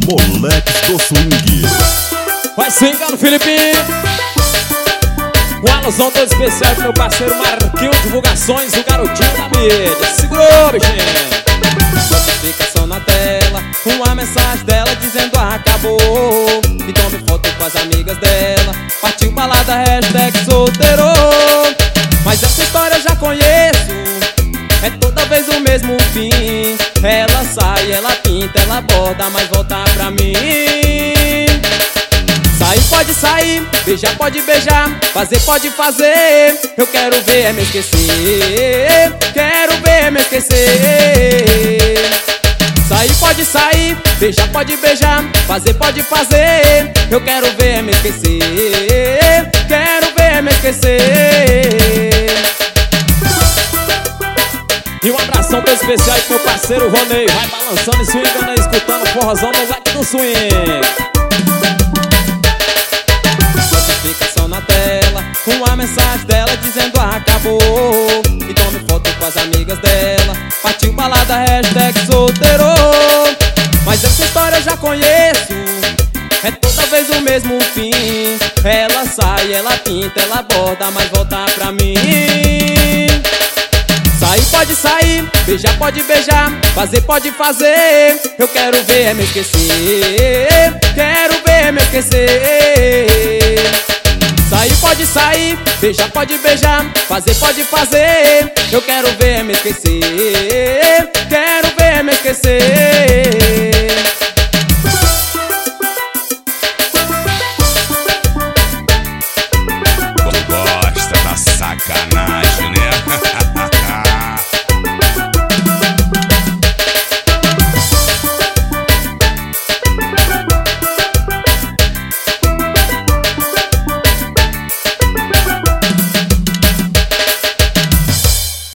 Moleques do Swing. Vai swingando, Filipinho. Um alusão todo especial pro meu parceiro Marquinhos Divulgações, o garotinho da mídia. Segurou, bichinho. Notificação na tela, uma mensagem dela dizendo acabou. E tome foto com as amigas dela. Partiu balada, hashtag solteiro. Mas essa história eu já conheço. É toda vez o mesmo fim. Ela sai, ela pinta, ela borda, mas volta pra mim. Sair pode sair, beijar pode beijar, fazer pode fazer. Eu quero ver é me esquecer, quero ver é me esquecer. Sair pode sair, beijar pode beijar, fazer pode fazer. Eu quero ver é me esquecer, quero ver é me esquecer. E um abração bem especial aí pro meu parceiro Ronei. Vai balançando e swingando aí, escutando o forrozão no leque do swing. Notificação na tela, uma mensagem dela dizendo acabou. E tome foto com as amigas dela. Partiu balada, hashtag solteiro. Mas essa história eu já conheço. É toda vez o mesmo fim. Ela sai, ela pinta, ela borda, mas volta pra mim. Sair pode sair, beijar pode beijar, fazer pode fazer. Eu quero ver é me esquecer, quero ver é me esquecer. Sair pode sair, beijar pode beijar, fazer pode fazer. Eu quero ver é me esquecer, quero ver é me esquecer.